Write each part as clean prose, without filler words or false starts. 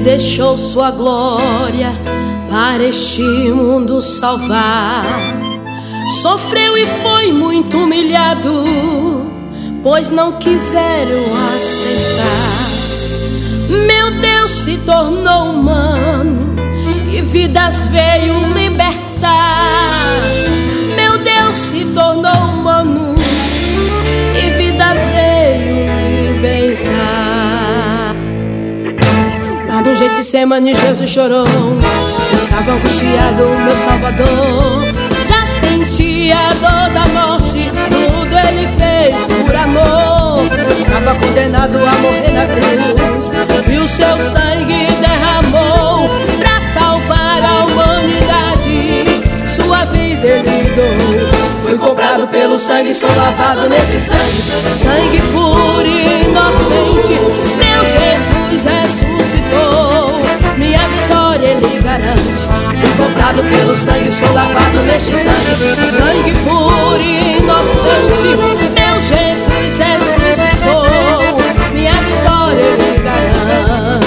deixou sua glória para este mundo salvar. Sofreu e foi muito humilhado, pois não quiseram aceitar. Meu Deus se tornou humano e vidas veio libertar. Meu Deus se tornou humano e vidas veio libertar. Lá no Getsemane Jesus chorou, estava angustiado meu Salvador. Já sentia a dor da morte, tudo ele fez por amor. Estava condenado a morrer na cruz e o seu sangue derramou pra salvar a humanidade. Sua vida ele doou. Fui comprado pelo sangue, sou lavado nesse sangue, sangue puro e inocente. Meu Jesus ressuscitou, minha vitória ele garante. Fui comprado pelo sangue, sou lavado neste sangue, sangue puro e inocente. Meu Jesus ressuscitou, minha vitória ele garante.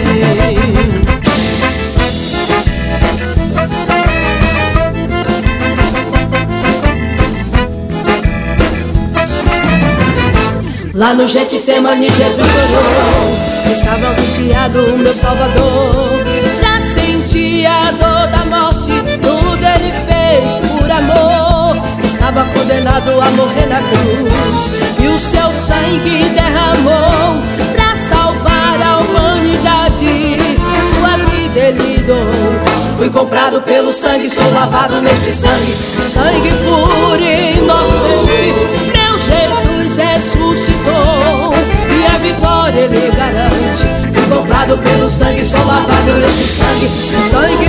Lá no Getsemane Jesus chorou, estava angustiado o meu Salvador. Já sentia a dor da morte, tudo ele fez por amor. Estava condenado a morrer na cruz e o seu sangue derramou pra salvar a humanidade. Sua vida ele doou. Fui comprado pelo sangue, sou lavado neste sangue, sangue puro e inocente. Meu Jesus ressuscitou, minha vitória ele garante. Fui comprado pelo sangue, sou lavado nesse sangue, sangue